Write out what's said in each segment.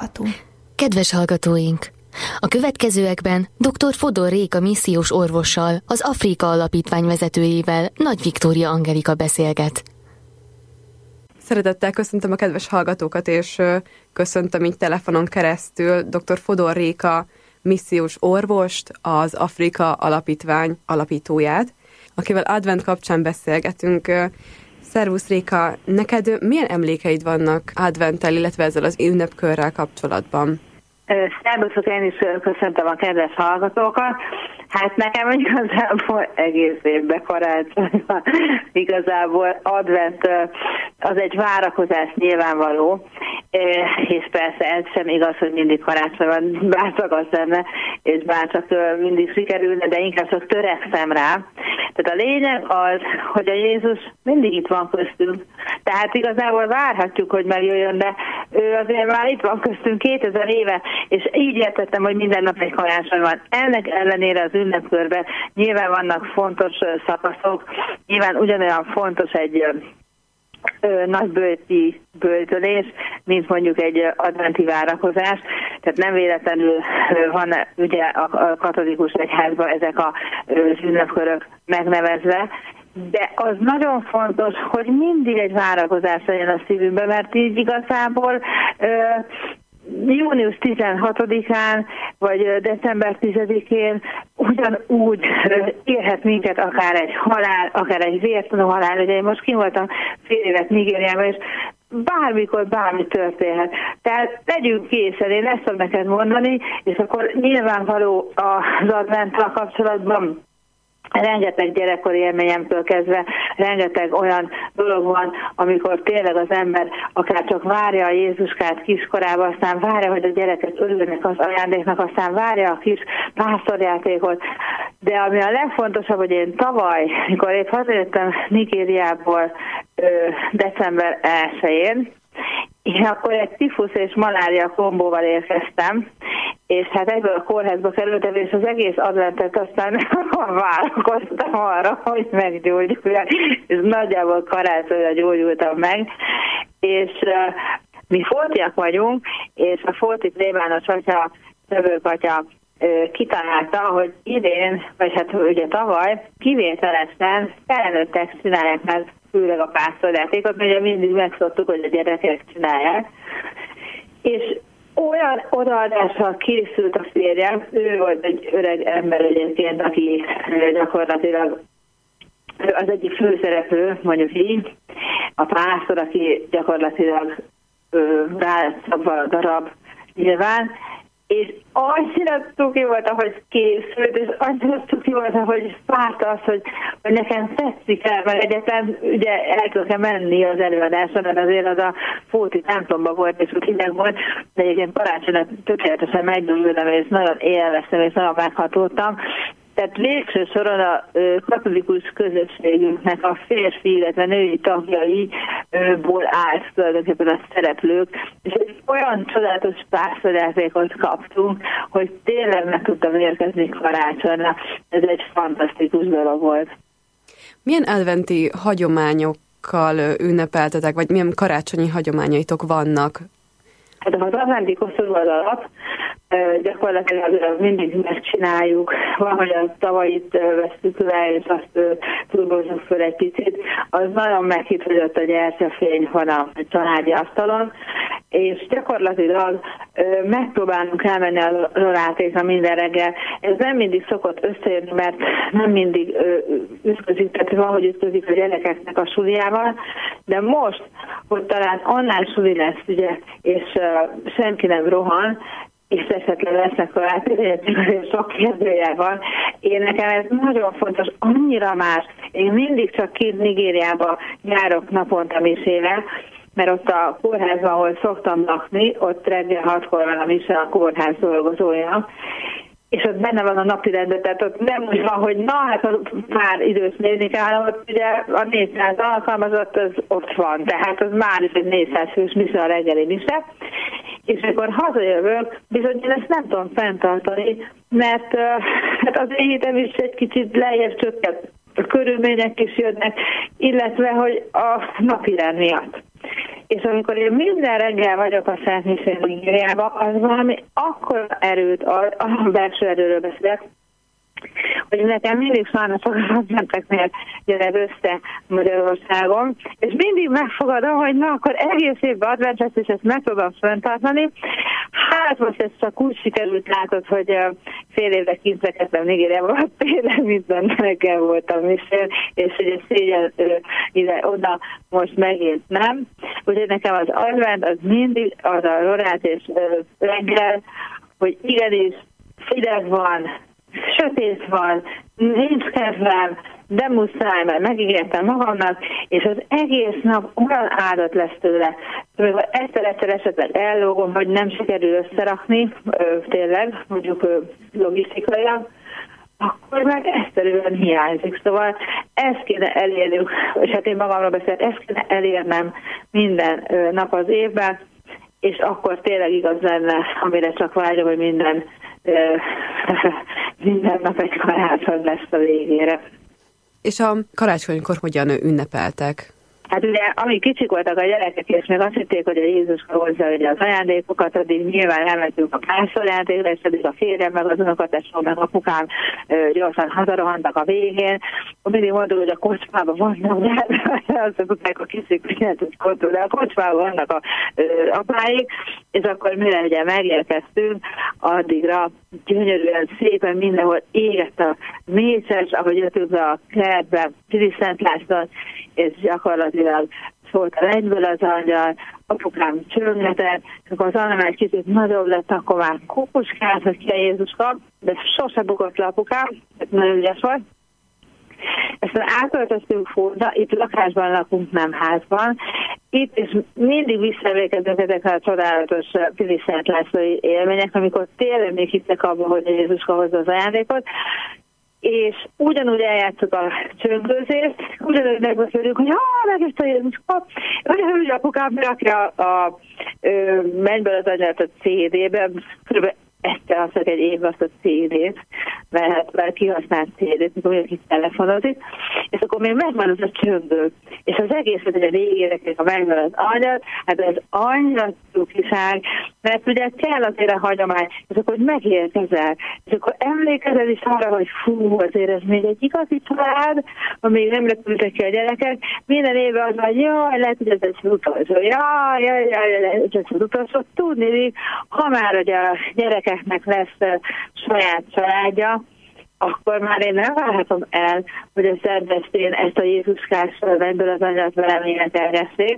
hallgató. Kedves hallgatóink! A következőekben dr. Fodor Réka missziós orvossal, az Afrika Alapítvány vezetőjével, Nagy Viktória Angelika beszélget. Szeretettel köszöntöm a kedves hallgatókat, és köszöntöm így telefonon keresztül dr. Fodor Réka missziós orvost, az Afrika Alapítvány alapítóját, akivel advent kapcsán beszélgetünk. Szervusz Réka, neked milyen emlékeid vannak adventtel, illetve ezzel az ünnepkörrel kapcsolatban? Szervuszok, én is köszöntöm a kedves hallgatókat. Hát nekem igazából egész évben karácsony van. Igazából advent az egy várakozás nyilvánvaló, és persze ez sem igaz, hogy mindig karácsony van, bárcsak az lenne, és bárcsak mindig sikerülne, de inkább csak törekszem rá. Tehát a lényeg az, hogy a Jézus mindig itt van köztünk. Tehát igazából várhatjuk, hogy megjöjjön, de ő azért már itt van köztünk 2000 éve, és így értettem, hogy minden nap egy karácsony van. Ennek ellenére az ünnepkörben nyilván vannak fontos szakaszok, nyilván ugyanolyan fontos egy nagybőti böjtölés, mint mondjuk egy adventi várakozás. Tehát nem véletlenül van ugye a katolikus egyházban ezek az ünnepkörök megnevezve, de az nagyon fontos, hogy mindig egy várakozás legyen a szívünkben, mert így igazából június 16-án, vagy december 10-én ugyanúgy érhet minket akár egy halál, akár egy vértanú halál. Ugye én most kim voltam fél évet Nigériában, és bármikor bármi történhet. Tehát legyünk készen, én ezt tudom neked mondani, és akkor nyilvánvaló az adventtal kapcsolatban rengeteg gyerekkori élményemtől kezdve, rengeteg olyan dolog van, amikor tényleg az ember akár csak várja a Jézuskát kiskorában, aztán várja, hogy a gyerekek örülnek az ajándéknak, aztán várja a kis pásztorjátékot. De ami a legfontosabb, hogy én tavaly, mikor épp hazajöttem Nigériából december 1-én, és akkor egy tifusz és malária kombóval érkeztem, és hát ebből a kórházba kerültem, és az egész adventet aztán várakoztam arra, hogy meggyógyuljak, és nagyjából karácsonyra gyógyultam meg, és mi Fótiak vagyunk, és a Fóti plébános atya, Szövők atya kitalálta, hogy idén, vagy hát ugye tavaly kivételesen felnőttek csinálják meg főleg a pásztorjátékot, mert ugye mindig megszoktuk, hogy a gyerekek csinálják. És olyan odaadással készült a férjem, ő volt egy öreg ember egyébként, aki gyakorlatilag az egyik főszereplő, mondjuk így, a pásztor, aki gyakorlatilag rászabva a darab nyilván, és annyira cuki volt, ahogy készült, és annyira cuki volt, ahogy várta azt, hogy nekem tetszik el, mert egyetem ugye el tudok menni az előadásra, mert azért az a Fóti templomban volt, és úgy hideg volt, de egyébként karácsonyra tökéletesen meggyógyultam, és nagyon élveztem, és nagyon meghatódtam. Tehát végső soron a katolikus közösségünknek a férfi, illetve női tagjaiból állt tulajdonképpen a szereplők, és egy olyan csodálatos pásztorjátékot kaptunk, hogy tényleg meg tudtam érkezni karácsonyra. Ez egy fantasztikus dolog volt. Milyen adventi hagyományokkal ünnepeltetek, vagy milyen karácsonyi hagyományaitok vannak? Hát az adventi koszorú az alap, gyakorlatilag mindig megcsináljuk, van, hogy a tavait vesztük le, és azt turbózunk föl egy picit. Az nagyon meghitvagyott a gyertyafény van a családi asztalon, és gyakorlatilag megpróbálunk elmenni a rolátékra minden reggel. Ez nem mindig szokott összejönni, mert nem mindig ütközik, tehát van, hogy ütközik a gyerekeknek a suliával, de most, hogy talán online suli lesz, ugye, és senki nem rohan, és esetleg lesznek és sok kérdőjel van. Én nekem ez nagyon fontos, annyira más. Én mindig csak kint Nigériába járok naponta misével, mert ott a kórházban, ahol szoktam lakni, ott reggel 6-kor van a mise a kórház dolgozója, és ott benne van a napirendben, tehát ott nem úgy van, hogy na, hát már idős nézni kell, hanem ott ugye a 400 alkalmazott, az ott van, tehát az már is egy 400 fős mise a reggeli mise, és amikor hazajövök, bizony én ezt nem tudom fenntartani, mert hát az étem is egy kicsit lejjebb csökkent, a körülmények is jönnek, illetve hogy a napirend miatt. És amikor én minden reggel vagyok a Szent Misén Nigériában, az valami akkora erőt ad, a belső erőről beszélek, hogy nekem mindig sajnos az adventeknél jön össze Magyarországon, és mindig megfogadom, hogy na, akkor egész évben advent lesz, és ezt megpróbálom fenntartani. Hát most ez csak úgy sikerült, látod, hogy fél évre kint rekedtem Nigériában, tényleg minden reggel voltam is, és ugye szégyen ide-oda most megint nem. Úgyhogy nekem az advent az mindig az a rorát és reggel, hogy igenis Fidesz van, sötét van, nincs kedvem, de muszáj, mert megígértem magamnak, és az egész nap olyan áldott lesz tőle. Amikor egyszer esetleg ellógom, vagy nem sikerül összerakni, tényleg, mondjuk logisztikailag, akkor meg egyszerűen hiányzik. Szóval ezt kéne elérnünk, és hát én magamról beszélek, ezt kéne elérnem minden nap az évben, és akkor tényleg igaz lenne, amire csak vágyom, hogy minden nap egy karácsony lesz a végére. És a karácsonykor hogyan ünnepeltek? Hát ugye, amíg kicsik voltak a gyerekek, és még azt hitték, hogy a Jézuska hozza ugye az ajándékokat, addig nyilván elmentünk a pásztorjátékra, és addig a férjem, meg az unokatesó, meg apukám gyorsan hazarohantak a végén. Mindig mondtuk, hogy a kocsmában vannak, de azt mondták a kicsik, hogy de a kocsmában vannak a apáik, és akkor mire ugye megérkeztünk, addigra gyönyörűen szépen mindenhol égett a mécses, ahogy jöttünk a kertbe, Pilis Szent Lászlón, és gyakorlatilag szólt egyből az angyal, apukám csöngetett, és akkor az Anna már egy kicsit nagyobb lett, akkor már kukuskát, hogy ki a Jézuska, de sose bukott le apukám, nagyon ügyes volt. Aztán átköltöztünk Furda, itt lakásban lakunk, nem házban. Itt is mindig visszaemlékezünk ezekre a csodálatos Pilis Szent Lászlói élmények, amikor tényleg még hittek abban, hogy a Jézuska hozza az ajándékot, és ugyanúgy eljátszuk a csöngőzést, ugyanúgy megbeszélünk, hogy meg ezt a Jézuska, ugyanúgy apukám rakja a mennyből az anyát a CD-be, kb. Egyszer azt egy évben azt a CD-t, mert kihasznált CD-t, mikor mindenki telefonozik, és akkor még megvan az a csöngő, és az egészet, hogy a végére, ha megvan az anyat, hát ez annyira cukiság, mert ugye kell azért a hagyomány, és akkor megérkezel, és akkor emlékezel is arra, hogy fú, azért ez még egy igazi család, amíg nem repültek ki a gyerekek, minden évben az van, jaj, lehet, hogy ez egy utolsó, jaj, ez az utolsó, tudni, ha már ugye a gyerekeknek lesz saját családja, akkor már én nem várhatom el, hogy a szervesztén ezt a Jézuskás ebből az anyat velem énekelgessék.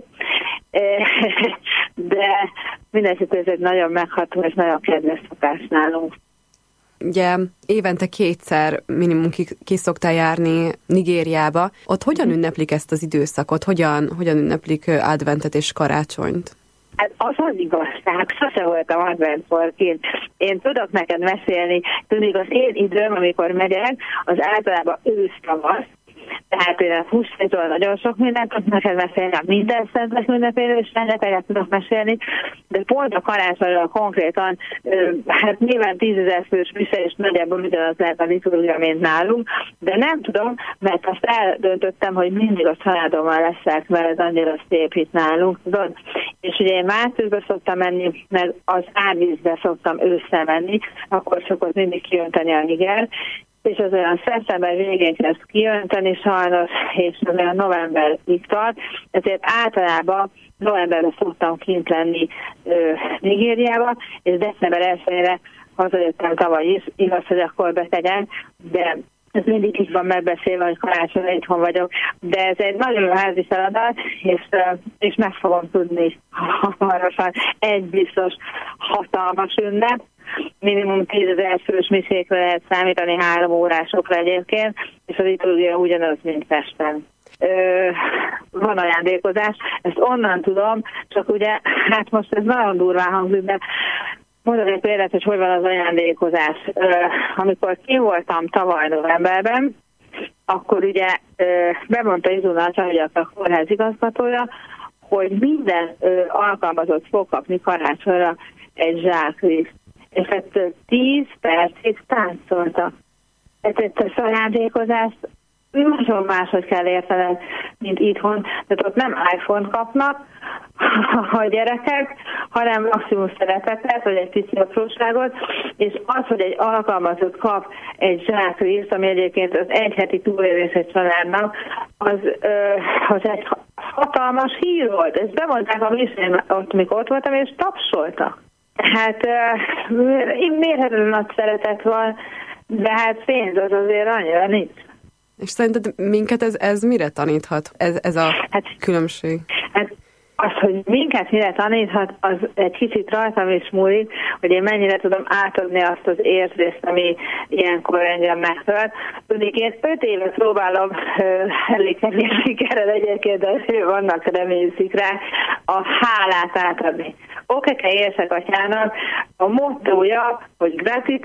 De mindenesetre ez egy nagyon megható és nagyon kedves szokás nálunk. Ugye évente 2-szer minimum ki szoktál járni Nigériába. Ott hogyan ünneplik ezt az időszakot? Hogyan ünneplik adventet és karácsonyt? Hát az igazság, sose voltam adventforként. Én tudok neked mesélni, tudjuk az én időm, amikor megyek, az általában ősz-tavasz, tehát én a húsvétról nagyon sok mindent tudok neked mesélni, minden szentek ünnepéről is rengeteget tudok mesélni, de pont a karácsonyról konkrétan, hát nyilván 10 000 fős mise, és nagyjából ugyanaz lehet a liturgia, mint nálunk, de nem tudom, mert azt eldöntöttem, hogy mindig a családommal leszek, mert ez annyira szép itt nálunk, tudod? És ugye én márciusba szoktam menni, meg az árvízbe szoktam ősszel menni, akkor szokott mindig kijönteni a Niger, és az olyan szeptember végén kezd kijönteni sajnos, és az olyan novemberig tart, ezért általában novemberben szoktam kint lenni Nigériába, és december 1-ére hazajöttem tavaly is, igaz, hogy akkor betegek, de ez mindig így van megbeszélve, hogy karácsonyra itthon vagyok, de ez egy nagyon házi feladat, és meg fogom tudni hamarosan egy biztos hatalmas ünnep. Minimum 10 000 fős misékre lehet számítani, 3 órásokra egyébként, és az liturgia ugyanaz, mint Pesten. Van ajándékozás, ezt onnan tudom, csak ugye, hát most ez nagyon durván hangzik, de mondok egy példát, hogy van az ajándékozás. Amikor ki voltam tavaly novemberben, akkor ugye bemondta Izuna Csahagyak, a kórház igazgatója, hogy minden alkalmazott fog kapni karácsonyra egy zsákriszt. És hát 10 percig táncoltak. Ezt a ajándékozást nagyon máshogy kell értened, mint itthon. Tehát ott nem iPhone-t kapnak a gyerekek, hanem maximum szeretetet, vagy egy pici apróságot, és az, hogy egy alkalmazott kap egy zsákriszt, ami egyébként az egy heti túlélés egy családnak, az egy hatalmas hír volt. Ezt bemondták a műsorban, mikor ott voltam, és tapsoltak. Hát mérhetetlen nagy szeretet van, de hát pénz az azért annyira nincs. És szerinted minket ez mire taníthat, ez a különbség? Hát az, hogy minket mire taníthat, az egy kicsit rajtam is múlik, hogy én mennyire tudom átadni azt az érzést, ami ilyenkor engem megtölt. Tudnék, én 5 évet próbálom elég kevés sikerrel egyébként, de vannak reményszik rá, a hálát átadni. Okeke érsek atyának a mottója, hogy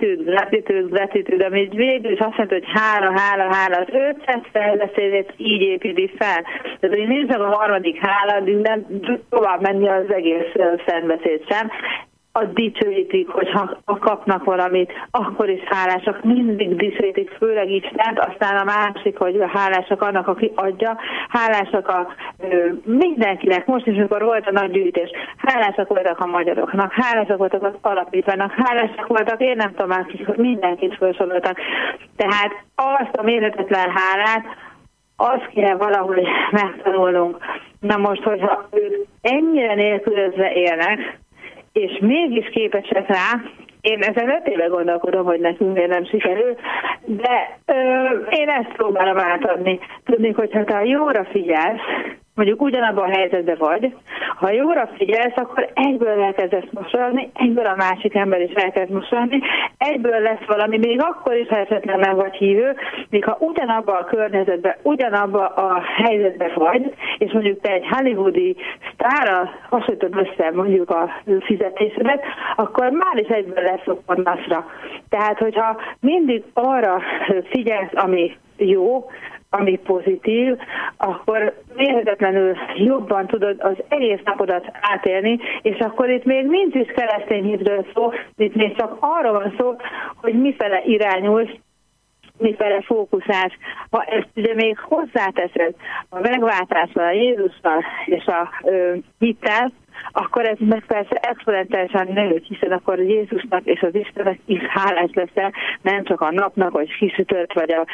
gratitude, amit végül is azt mondta, hogy hála, az 500 fejlesztését így építi fel. Tehát, hogy nincs meg a harmadik hála, nem tovább menni az egész szentbeszéd sem. A dicsőítik, hogyha kapnak valamit, akkor is hálásak, mindig dicsőítik, főleg Istent, aztán a másik, hogy hálásak annak, aki adja, hálásak mindenkinek, most is, amikor volt a nagy gyűjtés, hálásak voltak a magyaroknak, hálásak voltak az alapítványnak, hálásak voltak, én nem tudom, mindenkit felsoroltak. Tehát azt a mérhetetlen hálát, azt kéne valahogy megtanulnunk. Na most, hogyha ők ennyire nélkülözve élnek, és mégis képesek rá, én ezen 5 éve gondolkodom, hogy nekünk miért nem sikerül, de én ezt próbálom átadni. Tudni, hogyha te jóra figyelsz, mondjuk ugyanabban a helyzetben vagy, ha jóra figyelsz, akkor egyből elkezdesz mosolni, egyből a másik ember is elkezd mosolni, egyből lesz valami, még akkor is, ha esetleg nem vagy hívő, még ha ugyanabban a környezetben, ugyanabban a helyzetben vagy, és mondjuk te egy hollywoodi sztárra hasonlítod össze mondjuk a fizetésedet, akkor már is egyből lesz a panaszra. Tehát, hogyha mindig arra figyelsz, ami jó, ami pozitív, akkor mérhetetlenül jobban tudod az egész napodat átélni, és akkor itt még nincs is keresztény hitről szó, itt még csak arról van szó, hogy mifele irányulsz, mifele fókuszálsz. Ha ezt ugye még hozzáteszed a megváltással, a Jézussal és a hittel, akkor ez meg persze exponentálisan nő, hiszen akkor Jézusnak és az Istennek is hálás leszel, nem csak a napnak, hogy kisütött, vagy a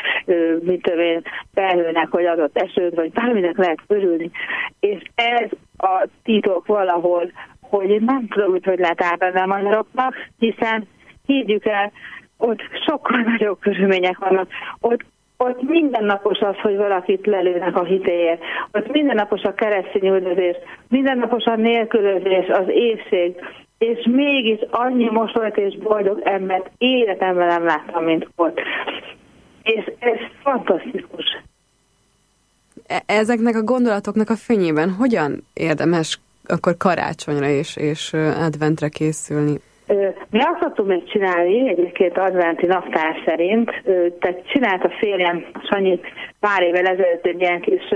felhőnek, hogy adott esőt, vagy bárminek lehet örülni. És ez a titok valahol, hogy nem tudom, hogy lehet átadni a magyaroknak, hiszen higgyük el, ott sokkal nagyobb körülmények vannak, ott mindennapos az, hogy valakit lelőnek a hitéért. Ott mindennapos a keresztény üldözés, mindennapos a nélkülözés, az éhség, és mégis annyi mosolyt és boldog embert életemben nem láttam, mint ott. És ez fantasztikus. Ezeknek a gondolatoknak a fényében hogyan érdemes akkor karácsonyra és adventre készülni? Mi azt szoktuk még csinálni, egyébként adventi naptár szerint, tehát csinált a férjem Sanyi pár évvel ezelőtt egy ilyen kis,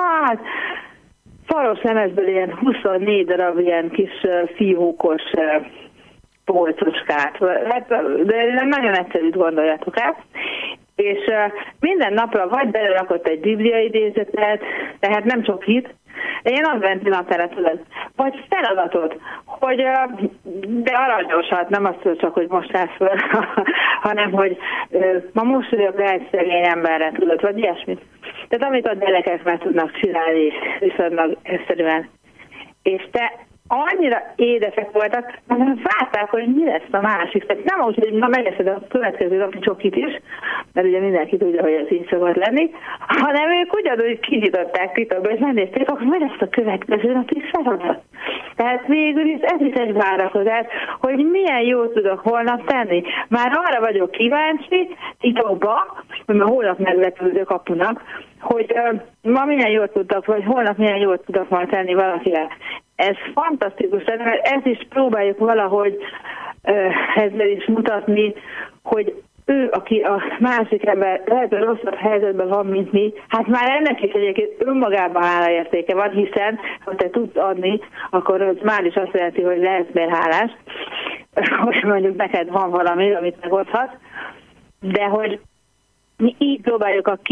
faros lemezből ilyen 24 darab ilyen kis fiókos polcoskát, de nagyon egyszerűt gondoljatok el, és minden napra vagy belerakott egy bibliaidézetet, tehát nem csak hit, ilyen adventi naptárat tudod, vagy feladatot, hogy de aranyosat, nem azt csak, hogy most állsz föl, hanem, hogy ma most vagyok rá egy szegény emberre, tudod, vagy ilyesmit. Tehát amit a gyerekek már tudnak csinálni, viszonylag egyszerűen. És te annyira édesek voltak, hanem várták, hogy mi lesz a másik. Tehát nem úgy, hogy na megeszed a következő napi csokit is, mert ugye mindenki tudja, hogy ez így szokott lenni, hanem ők ugyanúgy kinyitották titokba, és megnézték, hogy mi lesz a következő napi feladat. Tehát végül is ez is egy várakozás, hogy milyen jót tudok holnap tenni. Már arra vagyok kíváncsi titokba, hogy ma holnap meglepődő kapunak, hogy ma milyen jót tudok, vagy holnap milyen jót tudok majd tenni valakivel. Ez fantasztikus, mert ezt is próbáljuk valahogy ezzel is mutatni, hogy ő, aki a másik ember lehet, hogy rosszabb helyzetben van, mint mi, hát már ennek is egyébként önmagában hálaértéke van, hiszen ha te tudsz adni, akkor az már is azt jelenti, hogy lehetsz miért hálás, hogy mondjuk neked van valami, amit megoldhatsz, de hogy mi így próbáljuk a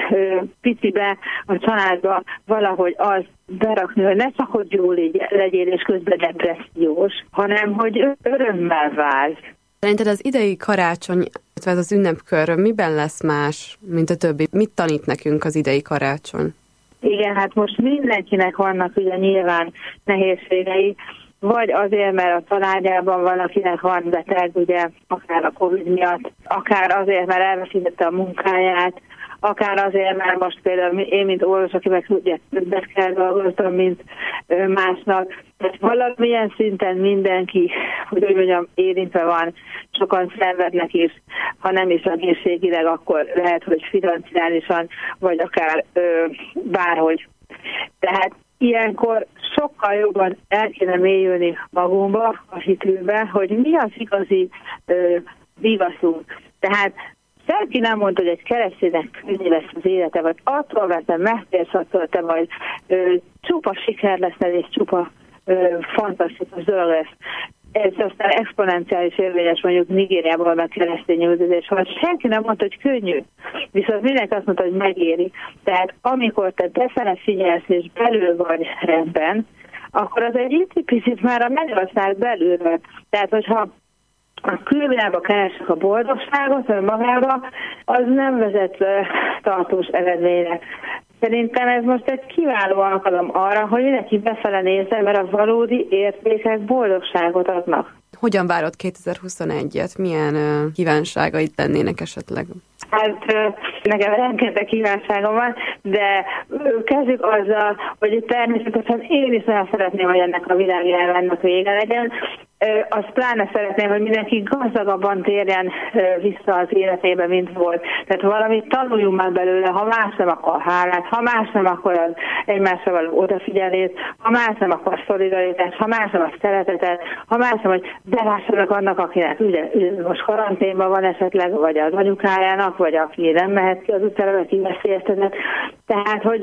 picibe, a családba valahogy azt berakni, hogy ne csak, hogy jól legyél, és közben depressziós, hanem, hogy örömmel várj. Szerinted az idei karácsony, ez az ünnepkör miben lesz más, mint a többi? Mit tanít nekünk az idei karácsony? Igen, hát most mindenkinek vannak ugye nyilván nehézségei, vagy azért, mert a családjában valakinek van beteg, ugye, akár a Covid miatt, akár azért, mert elveszítette a munkáját, akár azért, mert most például én, mint orvos, akivel többet kell dolgoznom, mint másnak. Tehát valamilyen szinten mindenki, hogy úgy mondjam, érintve van, sokan szenvednek is, ha nem is egészségileg, akkor lehet, hogy financiálisan, vagy akár bárhogy. Tehát ilyenkor sokkal jobban el kéne mélyülni magunkba, a hitünkbe, hogy mi az igazi vigaszunk. Tehát senki nem mondta, hogy egy kereszténynek könnyű lesz az élete, vagy attól, mert te megtérsz, attól te majd csupa siker lesz, és csupa fantasztikus dolog lesz. Ez aztán exponenciális érvényes mondjuk Nigériában meg keresztény üldözés, hogy senki nem mondta, hogy könnyű. Viszont mindenki azt mondta, hogy megéri. Tehát amikor te befele figyelsz és belül vagy rendben, akkor az egy picit már a mennyország belülről. Tehát, hogyha a külvilágba keresek a boldogságot önmagába, az nem vezet tartós eredményre. Szerintem ez most egy kiváló alkalom arra, hogy mindenki befele nézze, mert a valódi értékek boldogságot adnak. Hogyan várod 2021-et? Milyen kívánságaid lennének esetleg? Hát nekem rengeteg kívánságom van, de kezdjük azzal, hogy természetesen én is nagyon szeretném, hogy ennek a világjárványnak vége legyen. Azt pláne szeretném, hogy mindenki gazdagabban térjen vissza az életébe, mint volt. Tehát valamit tanuljunk már belőle, ha más nem, akkor hálát, ha más nem, akkor az egymásra való odafigyelés, ha más nem, akkor szolidaritás, ha más nem, a szeretetet, ha más nem, hogy belássanak annak, akinek ugye most karanténban van esetleg, vagy az anyukájának, vagy aki nem mehet ki az utcára, aki veszélyeztetett. Tehát, hogy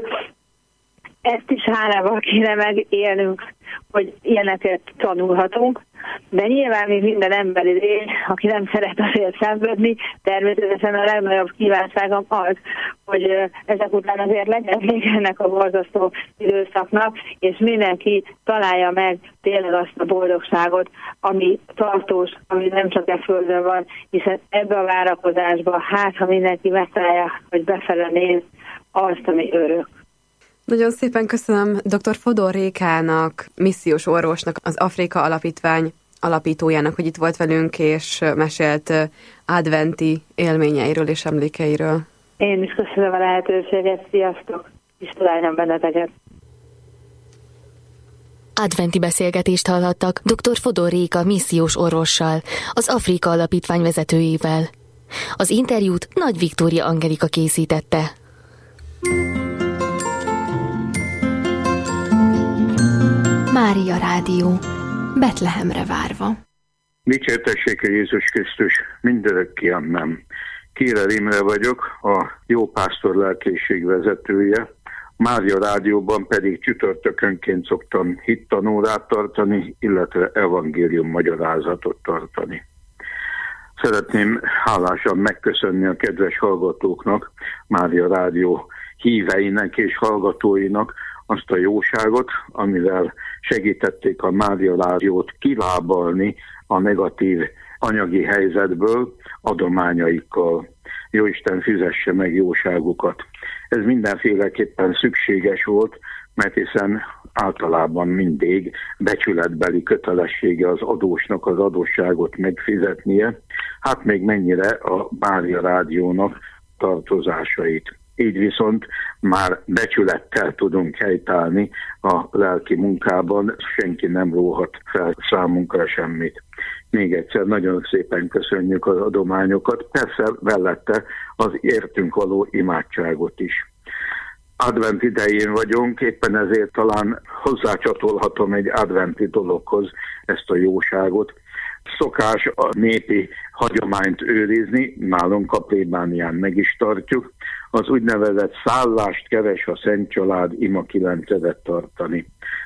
ezt is hálával kéne megélnünk, hogy ilyeneket tanulhatunk, de nyilván még minden emberi lény, aki nem szeret azért szenvedni, természetesen a legnagyobb kívánságom az, hogy ezek után azért legyen még ennek a borzasztó időszaknak, és mindenki találja meg tényleg azt a boldogságot, ami tartós, ami nem csak e földön van, hiszen ebbe a várakozásba, hát ha mindenki megtalálja, hogy befele néz azt, ami örök. Nagyon szépen köszönöm dr. Fodor Rékának, missziós orvosnak, az Afrika Alapítvány alapítójának, hogy itt volt velünk, és mesélt adventi élményeiről és emlékeiről. Én is köszönöm a lehetőséget, sziasztok, és találjon benneteket. Adventi beszélgetést hallhattak dr. Fodor Réka missziós orvossal, az Afrika Alapítvány vezetőjével. Az interjút Nagy Viktória Angelika készítette. Mária Rádió, Betlehemre várva. Dicsértessék Jézus Krisztus, mindörökké amen. Kéler Imre vagyok, a Jó Pásztor lelkészség vezetője. Mária Rádióban pedig csütörtökönként szoktam hittanórát tartani, illetve evangélium magyarázatot tartani. Szeretném hálásan megköszönni a kedves hallgatóknak, Mária Rádió híveinek és hallgatóinak azt a jóságot, amivel segítették a Mária Rádiót kilábalni a negatív anyagi helyzetből adományaikkal. Jóisten fizesse meg jóságukat. Ez mindenféleképpen szükséges volt, mert hiszen általában mindig becsületbeli kötelessége az adósnak az adósságot megfizetnie, hát még mennyire a Mária Rádiónak tartozásait. Így viszont már becsülettel tudunk helytállni a lelki munkában, senki nem róhat fel számunkra semmit. Még egyszer nagyon szépen köszönjük az adományokat, persze mellette az értünk való imádságot is. Advent idején vagyunk, éppen ezért talán hozzácsatolhatom egy adventi dologhoz ezt a jóságot. Szokás a népi hagyományt őrizni, nálunk a plébánián meg is tartjuk, az úgynevezett szállást keres a Szent Család ima 9-et tartani.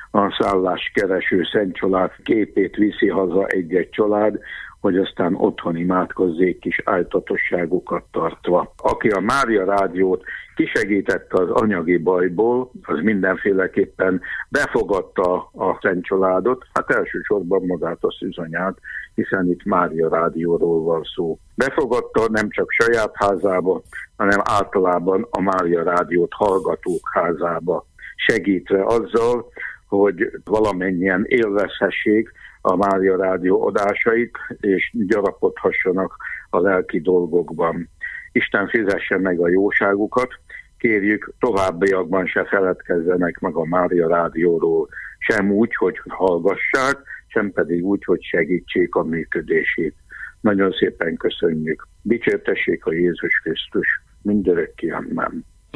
a szálláskereső Szent Család képét viszi haza egy-egy család, hogy aztán otthon imádkozzék kis áltatosságokat tartva. Aki a Mária Rádiót kisegítette az anyagi bajból, az mindenféleképpen befogadta a Szent Családot, hát elsősorban magát a szűzanyát, hiszen itt Mária Rádióról van szó. Befogadta nem csak saját házába, hanem általában a Mária Rádiót hallgatók házába, segítve azzal, hogy valamennyien élvezhessék a Mária Rádió adásait, és gyarapodhassanak a lelki dolgokban. Isten fizesse meg a jóságukat, kérjük, továbbiakban se feledkezzenek meg a Mária Rádióról, sem úgy, hogy hallgassák, sem pedig úgy, hogy segítsék a működését. Nagyon szépen köszönjük. Dicsértessék a Jézus Krisztus, mindörökké, amen.